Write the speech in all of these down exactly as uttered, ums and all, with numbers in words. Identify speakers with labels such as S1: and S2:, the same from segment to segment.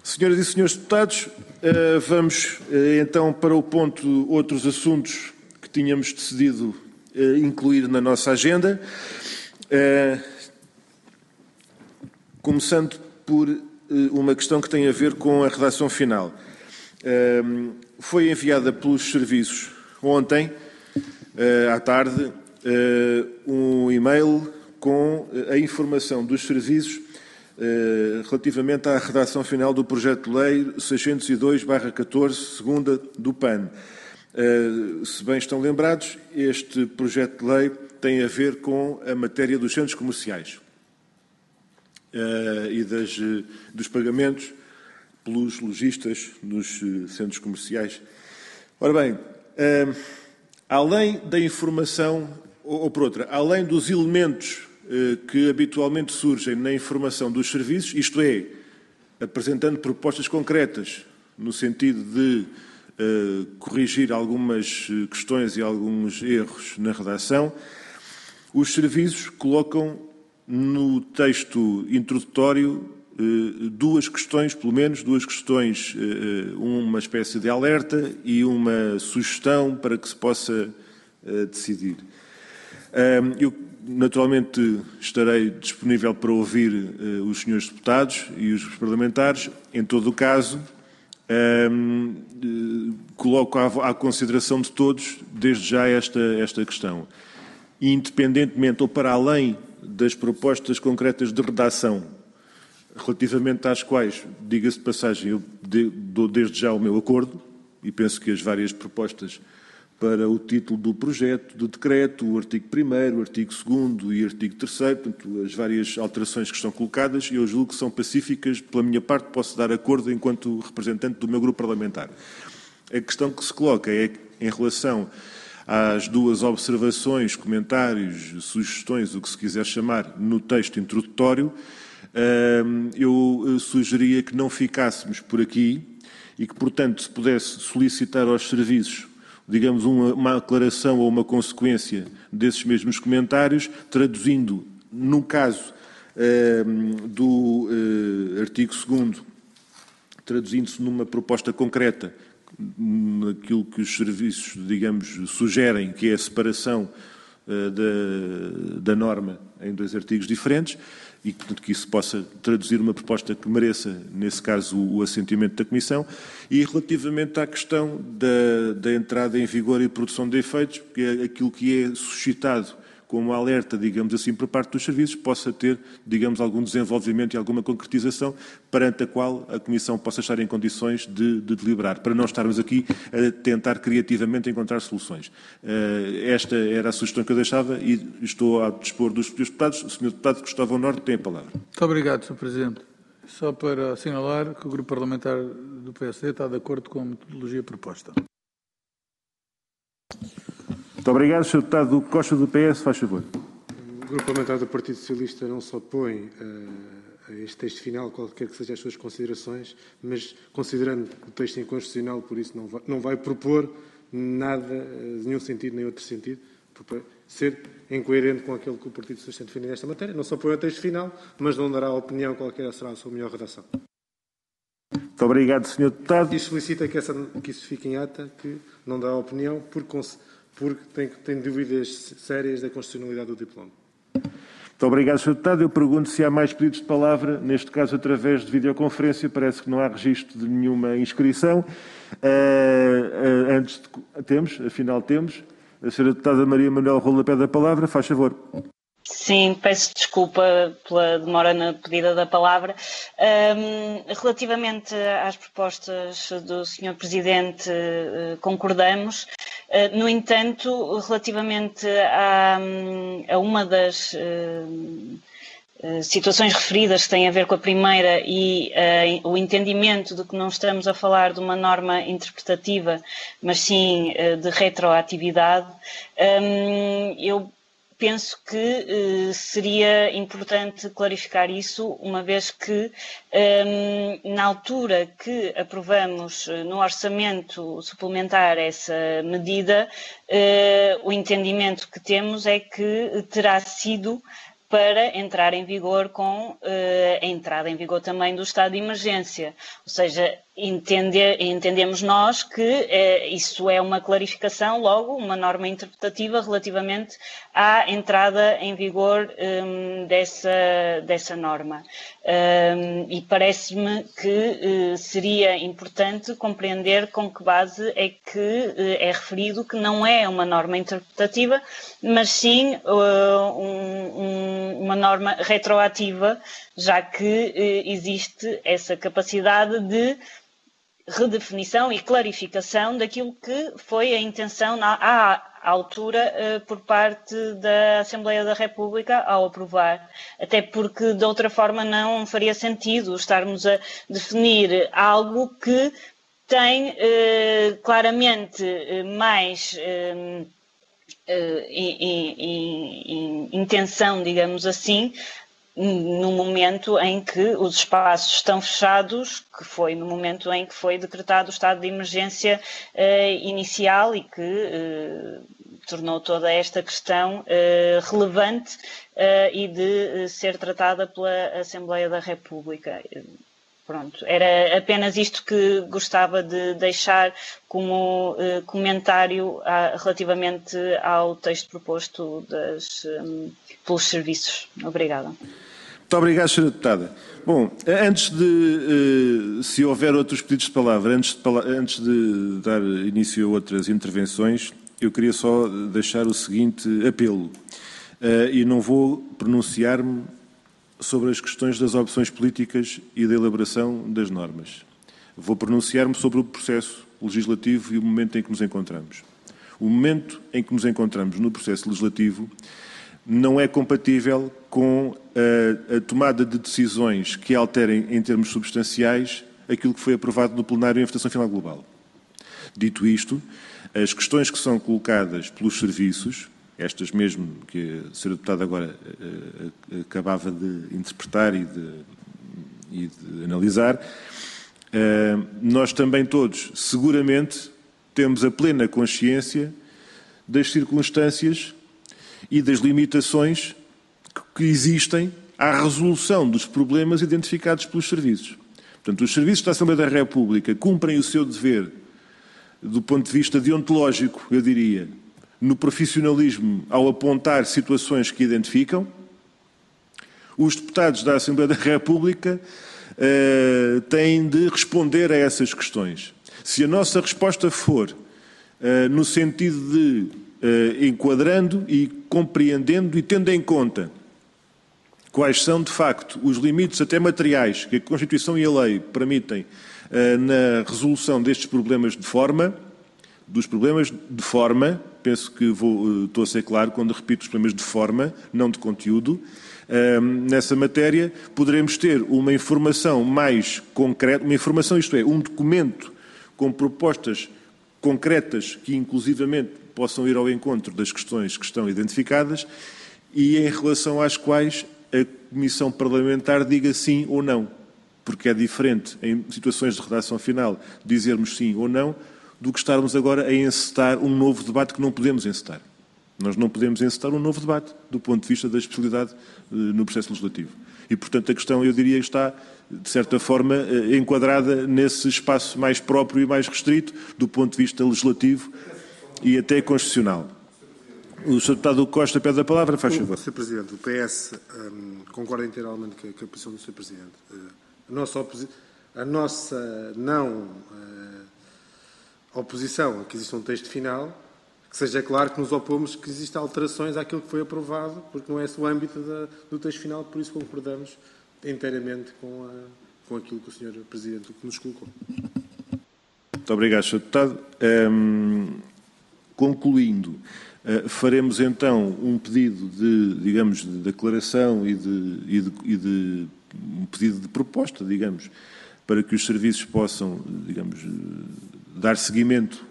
S1: Senhoras e senhores deputados, vamos então para o ponto outros assuntos que tínhamos decidido incluir na nossa agenda, começando por uma questão que tem a ver com a redação final. Foi enviada pelos serviços ontem, à tarde, um e-mail com a informação dos serviços relativamente à redação final do projeto de lei seiscentos e dois barra catorze, segunda do P A N. Se bem estão lembrados, este projeto de lei tem a ver com a matéria dos centros comerciais e das, dos pagamentos pelos lojistas nos centros comerciais. Ora bem, além da informação, ou por outra, além dos elementos que habitualmente surgem na informação dos serviços, isto é, apresentando propostas concretas no sentido de uh, corrigir algumas questões e alguns erros na redação, os serviços colocam no texto introdutório uh, duas questões, pelo menos duas questões, uh, uma espécie de alerta e uma sugestão para que se possa uh, decidir. Uh, eu Naturalmente, estarei disponível para ouvir uh, os senhores deputados e os parlamentares. Em todo o caso, um, uh, coloco à, à consideração de todos, desde já, esta, esta questão. Independentemente ou para além das propostas concretas de redação, relativamente às quais, diga-se de passagem, eu de, dou desde já o meu acordo, e penso que as várias propostas para o título do projeto de decreto, o artigo primeiro, o artigo segundo e o artigo terceiro, portanto, as várias alterações que estão colocadas, eu julgo que são pacíficas. Pela minha parte, posso dar acordo enquanto representante do meu grupo parlamentar. A questão que se coloca é em relação às duas observações, comentários, sugestões, o que se quiser chamar, no texto introdutório. Eu sugeria que não ficássemos por aqui e que, portanto, se pudesse solicitar aos serviços, digamos, uma, uma aclaração ou uma consequência desses mesmos comentários, traduzindo, no caso eh, do eh, artigo segundo, traduzindo-se numa proposta concreta, naquilo que os serviços, digamos, sugerem, que é a separação eh, da, da norma em dois artigos diferentes, e que isso possa traduzir uma proposta que mereça, nesse caso, o, o assentimento da Comissão. E relativamente à questão da, da entrada em vigor e produção de efeitos, que é aquilo que é suscitado como alerta, digamos assim, por parte dos serviços, possa ter, digamos, algum desenvolvimento e alguma concretização perante a qual a Comissão possa estar em condições de, de deliberar, para não estarmos aqui a tentar criativamente encontrar soluções. Esta era a sugestão que eu deixava e estou a dispor dos deputados. O senhor Deputado Cristóvão Norte tem a palavra.
S2: Muito obrigado, senhor Presidente. Só para assinalar que o Grupo Parlamentar do P S D está de acordo com a metodologia proposta.
S1: Muito obrigado. senhor Deputado Costa, do P S, faz favor.
S3: O Grupo Parlamentar do Partido Socialista não se opõe a este texto final, qualquer que sejam as suas considerações, mas considerando o texto inconstitucional, por isso não vai, não vai propor nada, nenhum sentido nem outro sentido, ser incoerente com aquilo que o Partido Socialista defende nesta matéria. Não se opõe ao texto final, mas não dará opinião qualquer será a sua melhor redação.
S1: Muito obrigado, senhor Deputado.
S3: E solicita que, essa, que isso fique em ata, que não dá opinião, porque porque tem, tem dúvidas sérias da constitucionalidade do diploma.
S1: Muito obrigado, senhor Deputado. Eu pergunto se há mais pedidos de palavra, neste caso através de videoconferência. Parece que não há registro de nenhuma inscrição. Uh, uh, antes de... Temos, afinal temos. A senhora Deputada Maria Manuel Rola pede a palavra. Faz favor.
S4: Sim, peço desculpa pela demora na pedida da palavra. Um, relativamente às propostas do senhor Presidente, uh, concordamos. Uh, no entanto, relativamente a, a uma das uh, uh, situações referidas que têm a ver com a primeira e uh, o entendimento de que não estamos a falar de uma norma interpretativa, mas sim uh, de retroatividade, um, eu penso que eh, seria importante clarificar isso, uma vez que eh, na altura que aprovamos eh, no orçamento suplementar essa medida, eh, o entendimento que temos é que terá sido para entrar em vigor com uh, a entrada em vigor também do estado de emergência. Ou seja, entender, entendemos nós que uh, isso é uma clarificação, logo, uma norma interpretativa relativamente à entrada em vigor um, dessa, dessa norma. Um, e parece-me que uh, seria importante compreender com que base é que uh, é referido que não é uma norma interpretativa, mas sim uh, um, um uma norma retroativa, já que eh, existe essa capacidade de redefinição e clarificação daquilo que foi a intenção na, à altura eh, por parte da Assembleia da República ao aprovar. Até porque, de outra forma, não faria sentido estarmos a definir algo que tem eh, claramente eh, mais... Eh, Uh, in, in, in, intenção, digamos assim, no momento em que os espaços estão fechados, que foi no momento em que foi decretado o estado de emergência uh, inicial e que uh, tornou toda esta questão uh, relevante uh, e de uh, ser tratada pela Assembleia da República. Pronto, era apenas isto que gostava de deixar como uh, comentário a, relativamente ao texto proposto das, um, pelos serviços. Obrigada.
S1: Muito obrigado, senhora Deputada. Bom, antes de, uh, se houver outros pedidos de palavra, antes de, antes de dar início a outras intervenções, eu queria só deixar o seguinte apelo, uh, e não vou pronunciar-me sobre as questões das opções políticas e da elaboração das normas. Vou pronunciar-me sobre o processo legislativo e o momento em que nos encontramos. O momento em que nos encontramos no processo legislativo não é compatível com a, a tomada de decisões que alterem em termos substanciais aquilo que foi aprovado no plenário em votação final global. Dito isto, as questões que são colocadas pelos serviços, estas mesmo que a senhora Deputada agora uh, acabava de interpretar e de, e de analisar, uh, nós também todos, seguramente, temos a plena consciência das circunstâncias e das limitações que existem à resolução dos problemas identificados pelos serviços. Portanto, os serviços da Assembleia da República cumprem o seu dever do ponto de vista deontológico, eu diria, no profissionalismo ao apontar situações que identificam. Os deputados da Assembleia da República uh, têm de responder a essas questões. Se a nossa resposta for uh, no sentido de uh, enquadrando e compreendendo e tendo em conta quais são, de facto, os limites até materiais que a Constituição e a lei permitem uh, na resolução destes problemas de forma, dos problemas de forma, penso que vou, estou a ser claro quando repito os problemas de forma, não de conteúdo, um, nessa matéria, poderemos ter uma informação mais concreta, uma informação, isto é, um documento com propostas concretas que inclusivamente possam ir ao encontro das questões que estão identificadas e em relação às quais a Comissão Parlamentar diga sim ou não, porque é diferente em situações de redação final dizermos sim ou não, do que estarmos agora a encetar um novo debate que não podemos encetar. Nós não podemos encetar um novo debate do ponto de vista da especialidade no processo legislativo. E, portanto, a questão, eu diria, está, de certa forma, enquadrada nesse espaço mais próprio e mais restrito do ponto de vista legislativo e até constitucional. O senhor Deputado Costa pede a palavra, faz favor.
S3: senhor Presidente, o P S um, concorda integralmente com a, com a posição do senhor Presidente. Uh, a, nossa a nossa não... Uh, oposição a que exista um texto final, que seja claro que nos opomos que existam alterações àquilo que foi aprovado, porque não é esse o âmbito da, do texto final, por isso concordamos inteiramente com, a, com aquilo que o senhor Presidente nos colocou.
S1: Muito obrigado, senhor Deputado. Um, concluindo, uh, faremos então um pedido de, digamos, de declaração e de, e de, e de um pedido de proposta, digamos, para que os serviços possam, digamos, dar seguimento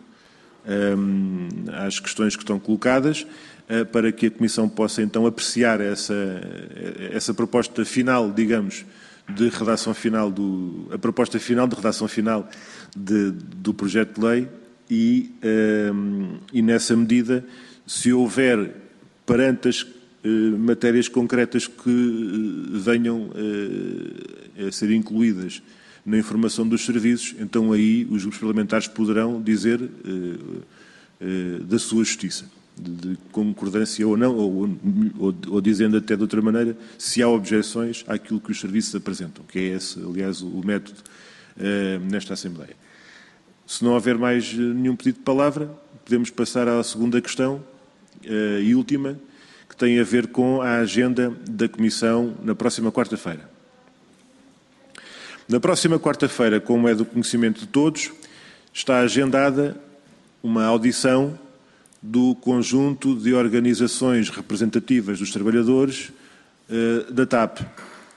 S1: um, às questões que estão colocadas, uh, para que a Comissão possa então apreciar essa, essa proposta final, digamos, de redação final, do, a proposta final de redação final de, do projeto de lei e, um, e, nessa medida, se houver, perante as matérias concretas que venham a ser incluídas na informação dos serviços, então aí os grupos parlamentares poderão dizer da sua justiça, de concordância ou não, ou, ou, ou dizendo até de outra maneira, se há objeções àquilo que os serviços apresentam, que é esse, aliás, o método nesta Assembleia. Se não houver mais nenhum pedido de palavra, podemos passar à segunda questão e última, que tem a ver com a agenda da Comissão na próxima quarta-feira. Na próxima quarta-feira, como é do conhecimento de todos, está agendada uma audição do conjunto de organizações representativas dos trabalhadores uh, da T A P.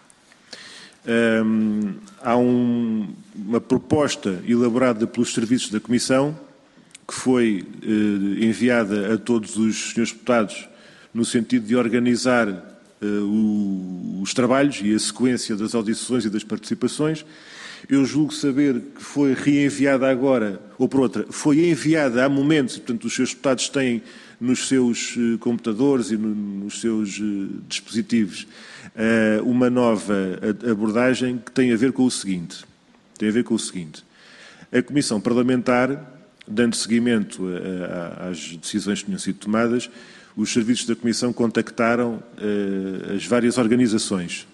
S1: Um, há um, uma proposta elaborada pelos serviços da Comissão, que foi uh, enviada a todos os senhores deputados no sentido de organizar uh, o, os trabalhos e a sequência das audições e das participações. Eu julgo saber que foi reenviada agora, ou por outra, foi enviada há momentos, e, portanto, os seus deputados têm nos seus uh, computadores e no, nos seus uh, dispositivos uh, uma nova abordagem que tem a ver com o seguinte. Tem a ver com o seguinte. A Comissão Parlamentar, dando seguimento a, a, às decisões que tinham sido tomadas, os serviços da Comissão contactaram uh, as várias organizações.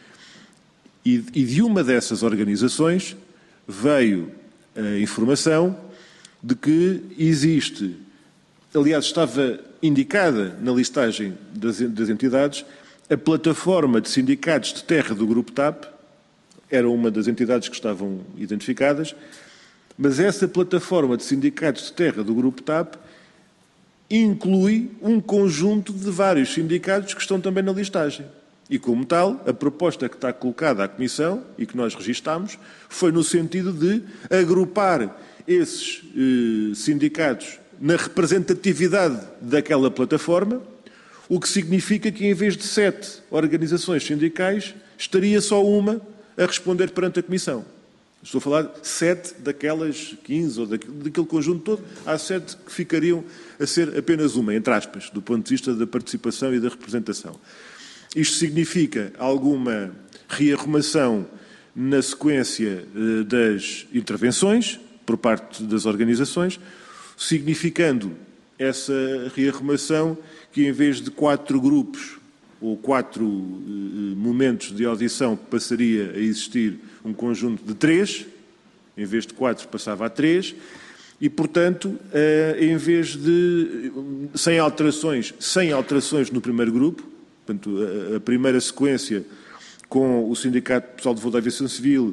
S1: E, e de uma dessas organizações veio a informação de que existe, aliás, estava indicada na listagem das, das entidades, a plataforma de sindicatos de terra do Grupo T A P, era uma das entidades que estavam identificadas, mas essa plataforma de sindicatos de terra do Grupo T A P inclui um conjunto de vários sindicatos que estão também na listagem. E, como tal, a proposta que está colocada à Comissão e que nós registámos foi no sentido de agrupar esses eh, sindicatos na representatividade daquela plataforma, o que significa que, em vez de sete organizações sindicais, estaria só uma a responder perante a Comissão. Estou a falar de sete daquelas quinze, ou daquele conjunto todo, há sete que ficariam a ser apenas uma, entre aspas, do ponto de vista da participação e da representação. Isto significa alguma rearrumação na sequência das intervenções por parte das organizações, significando essa rearrumação que, em vez de quatro grupos ou quatro momentos de audição, passaria a existir um conjunto de três, em vez de quatro passava a três, e, portanto, em vez de sem alterações, sem alterações no primeiro grupo, portanto, a primeira sequência com o Sindicato Pessoal de Voo da Aviação Civil,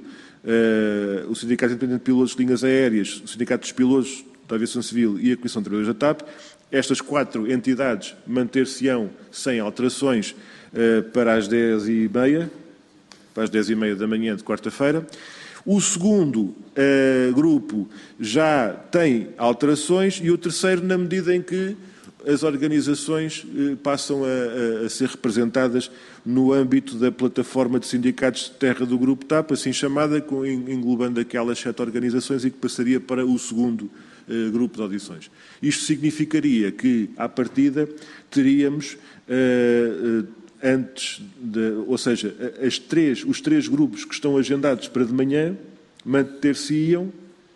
S1: o Sindicato Independente de Pilotos de Linhas Aéreas, o Sindicato dos Pilotos da Aviação Civil e a Comissão de Trabalhadores da T A P, estas quatro entidades manter-se-ão sem alterações para as dez e meia, para as dez e meia da manhã de quarta-feira. O segundo uh, grupo já tem alterações e o terceiro na medida em que as organizações uh, passam a, a, a ser representadas no âmbito da plataforma de sindicatos de terra do Grupo T A P, assim chamada, com, englobando aquelas sete organizações e que passaria para o segundo uh, grupo de audições. Isto significaria que, à partida, teríamos... Uh, uh, Antes de, ou seja, as três, os três grupos que estão agendados para de manhã manter-se-iam,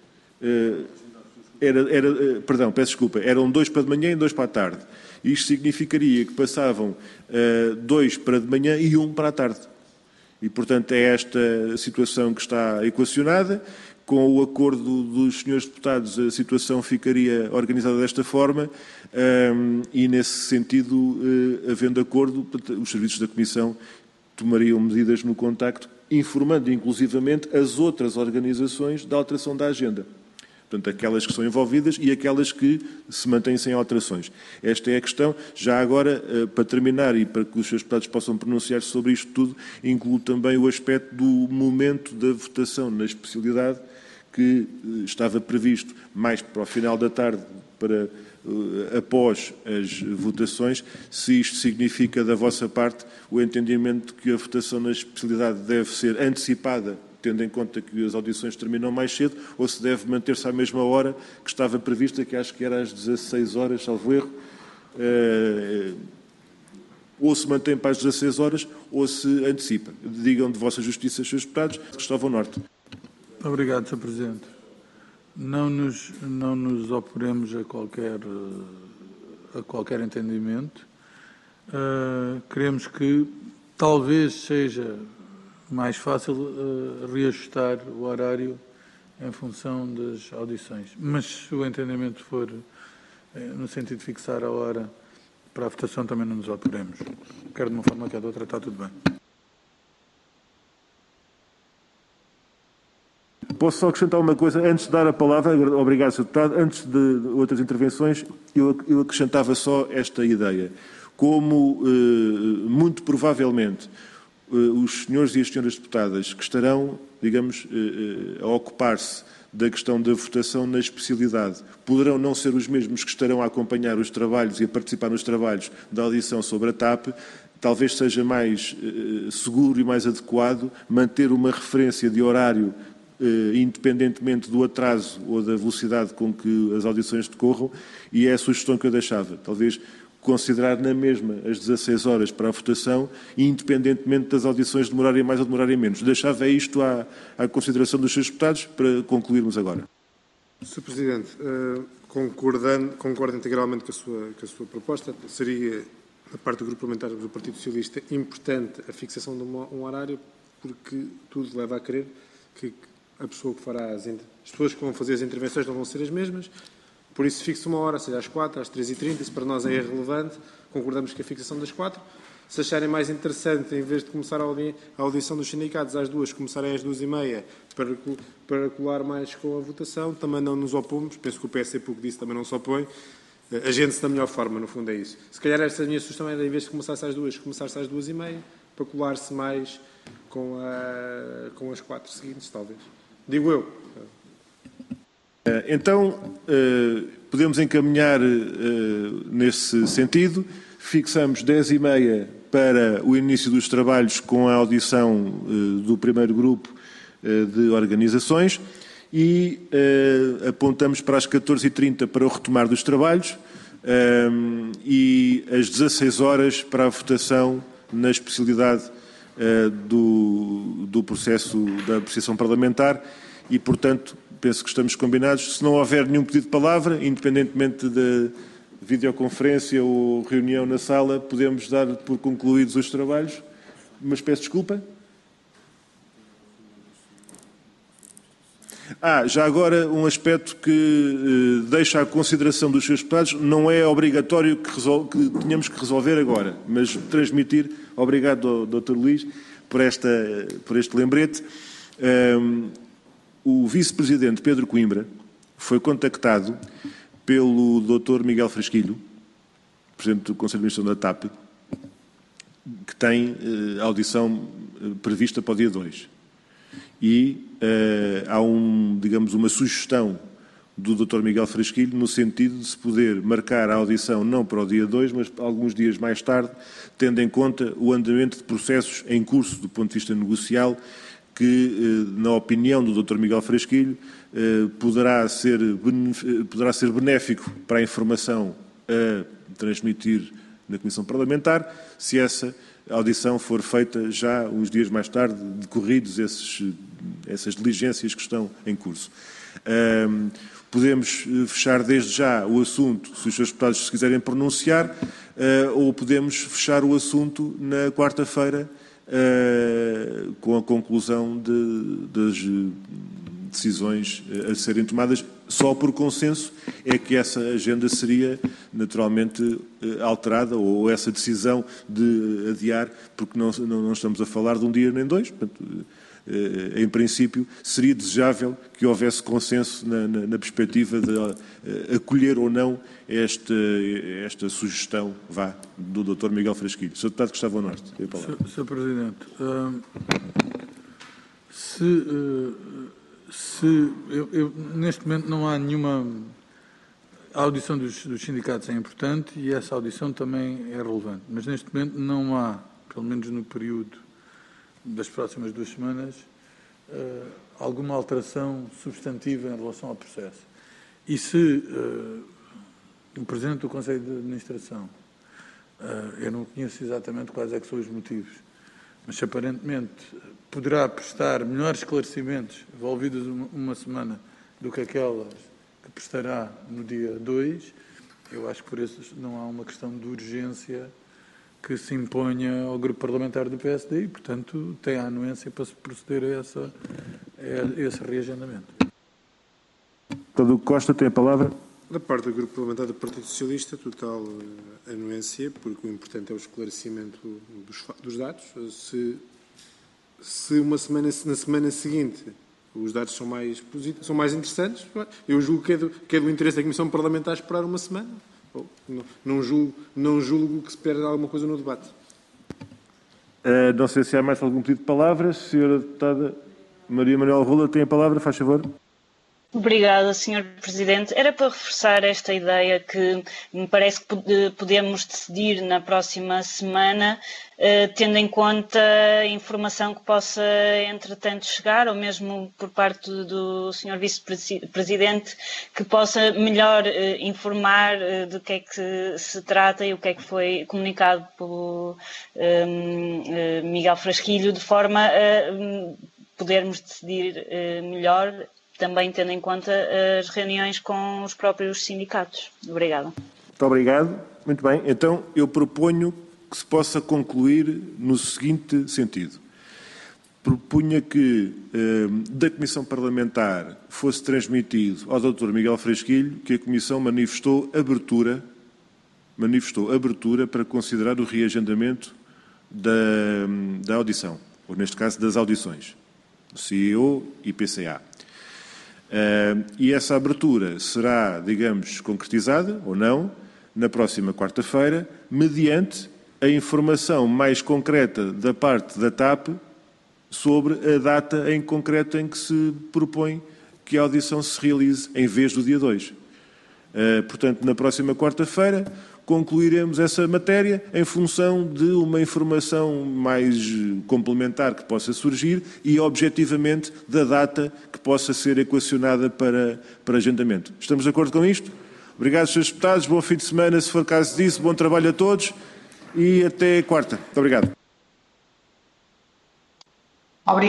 S1: era, era, perdão, peço desculpa, eram dois para de manhã e dois para a tarde. Isto significaria que passavam uh, dois para de manhã e um para a tarde. E, portanto, é esta situação que está equacionada. Com o acordo dos senhores deputados, a situação ficaria organizada desta forma um, e, nesse sentido, uh, havendo acordo, os serviços da Comissão tomariam medidas no contacto, informando inclusivamente as outras organizações da alteração da agenda. Portanto, aquelas que são envolvidas e aquelas que se mantêm sem alterações. Esta é a questão. Já agora, para terminar e para que os senhores deputados possam pronunciar sobre isto tudo, incluo também o aspecto do momento da votação na especialidade, que estava previsto mais para o final da tarde, para após as votações, se isto significa da vossa parte o entendimento que a votação na especialidade deve ser antecipada, tendo em conta que as audições terminam mais cedo, ou se deve manter-se à mesma hora que estava prevista, que acho que era às dezasseis horas, salvo erro. ou se mantém para as dezasseis horas ou se antecipa. Digam de vossa justiça, senhores deputados, Cristóvão Norte.
S2: Obrigado, senhor Presidente. Não nos, não nos oporemos a qualquer, a qualquer entendimento. Uh, queremos que talvez seja mais fácil uh, reajustar o horário em função das audições. Mas se o entendimento for uh, no sentido de fixar a hora para a votação, também não nos oporemos. Quer de uma forma, quer de outra, está tudo bem.
S1: Posso só acrescentar uma coisa, antes de dar a palavra, obrigado, senhor Deputado, antes de outras intervenções, eu, eu acrescentava só esta ideia. Como, eh, muito provavelmente, eh, os senhores e as senhoras deputadas que estarão, digamos, eh, a ocupar-se da questão da votação na especialidade, poderão não ser os mesmos que estarão a acompanhar os trabalhos e a participar nos trabalhos da audição sobre a T A P, talvez seja mais eh, seguro e mais adequado manter uma referência de horário independentemente do atraso ou da velocidade com que as audições decorram, e é a sugestão que eu deixava. Talvez considerar na mesma as dezasseis horas para a votação, independentemente das audições demorarem mais ou demorarem menos. Deixava isto à, à consideração dos senhores deputados para concluirmos agora.
S3: senhor Presidente, concordando, concordo integralmente com a sua, com a sua proposta. Seria, da parte do Grupo Parlamentar do Partido Socialista, importante a fixação de um, um horário, porque tudo leva a crer que a pessoa que fará as, as pessoas que vão fazer as intervenções não vão ser as mesmas, por isso fixa uma hora, seja às quatro, às três e trinta, isso para nós é irrelevante, concordamos que a fixação das quatro. Se acharem mais interessante, em vez de começar a, audi a audição dos sindicatos às duas, começarem às duas e meia para, para colar mais com a votação, também não nos opomos, penso que o P S C, pouco disso, também não se opõe, agente-se da melhor forma, no fundo é isso. Se calhar esta minha sugestão era, em vez de começar-se às duas, começar-se às duas e meia, para colar-se mais com, a, com as quatro seguintes, talvez. Digo eu.
S1: Então, podemos encaminhar nesse sentido. Fixamos dez e meia para o início dos trabalhos com a audição do primeiro grupo de organizações e apontamos para as catorze e trinta para o retomar dos trabalhos e às dezasseis horas para a votação na especialidade Do, do processo da apreciação parlamentar e, portanto, penso que estamos combinados. Se não houver nenhum pedido de palavra, independentemente da videoconferência ou reunião na sala, podemos dar por concluídos os trabalhos. Mas peço desculpa. Ah, já agora um aspecto que eh, deixa à consideração dos senhores deputados, não é obrigatório que, resol que tenhamos que resolver agora, mas transmitir, obrigado doutor Luís por, esta, por este lembrete. Um, o vice-presidente Pedro Coimbra foi contactado pelo doutor Miguel Frasquilho, presidente do Conselho de Administração da T A P, que tem eh, audição prevista para o dia dois. E uh, há um, digamos, uma sugestão do doutor Miguel Frasquilho no sentido de se poder marcar a audição não para o dia dois, mas alguns dias mais tarde, tendo em conta o andamento de processos em curso do ponto de vista negocial, que, uh, na opinião do doutor Miguel Frasquilho, uh, poderá ser, poderá ser benéfico para a informação a transmitir na Comissão Parlamentar, se essa a audição for feita já uns dias mais tarde, decorridos esses, essas diligências que estão em curso. Um, podemos fechar desde já o assunto, se os senhores deputados se quiserem pronunciar, uh, ou podemos fechar o assunto na quarta-feira uh, com a conclusão de, das decisões a serem tomadas. Só por consenso é que essa agenda seria naturalmente alterada, ou essa decisão de adiar, porque não, não estamos a falar de um dia nem dois. Portanto, em princípio, seria desejável que houvesse consenso na, na, na perspectiva de acolher ou não esta, esta sugestão vá, do doutor Miguel Frasquilho. senhor Deputado Cristóvão Norte, tem a palavra.
S2: senhor Presidente, hum, se... Uh, Se, eu, eu, neste momento não há nenhuma... A audição dos, dos sindicatos é importante e essa audição também é relevante, mas neste momento não há, pelo menos no período das próximas duas semanas, uh, alguma alteração substantiva em relação ao processo. E se uh, o Presidente do Conselho de Administração Eu não conheço exatamente quais é que são os motivos, mas aparentemente poderá prestar melhores esclarecimentos envolvidos uma semana do que aquelas que prestará no dia dois. Eu acho que por isso não há uma questão de urgência que se imponha ao grupo parlamentar do P S D e, portanto, tem a anuência para se proceder a, essa, a esse reagendamento.
S1: Deputado Costa tem a palavra.
S3: Da parte do Grupo Parlamentar do Partido Socialista, total anuência, porque o importante é o esclarecimento dos, dos dados. Se, se uma semana, na semana seguinte os dados são mais, são mais interessantes, eu julgo que é, do, que é do interesse da Comissão Parlamentar esperar uma semana. Não, não, julgo, não julgo que se perde alguma coisa no debate.
S1: Uh, não sei se há mais algum pedido de palavra. Senhora Deputada Maria Manuel Rola tem a palavra, faz favor.
S4: Obrigada, senhor Presidente. Era para reforçar esta ideia que me parece que podemos decidir na próxima semana, tendo em conta a informação que possa, entretanto, chegar, ou mesmo por parte do senhor Vice-Presidente, que possa melhor informar do que é que se trata e o que é que foi comunicado pelo Miguel Frasquilho, de forma a podermos decidir melhor, também tendo em conta as reuniões com os próprios sindicatos. Obrigada.
S1: Muito obrigado. Muito bem. Então, eu proponho que se possa concluir no seguinte sentido. Propunha que eh, da Comissão Parlamentar fosse transmitido ao doutor Miguel Frasquilho que a Comissão manifestou abertura, manifestou abertura para considerar o reagendamento da, da audição, ou neste caso das audições, C E O e P C A. Uh, e essa abertura será, digamos, concretizada, ou não, na próxima quarta-feira, mediante a informação mais concreta da parte da T A P sobre a data em concreto em que se propõe que a audição se realize em vez do dia dois. Uh, portanto, na próxima quarta-feira, concluiremos essa matéria em função de uma informação mais complementar que possa surgir e, objetivamente, da data que possa ser equacionada para, para agendamento. Estamos de acordo com isto? Obrigado, senhores deputados. Bom fim de semana, se for caso disso. Bom trabalho a todos e até quarta. Muito obrigado.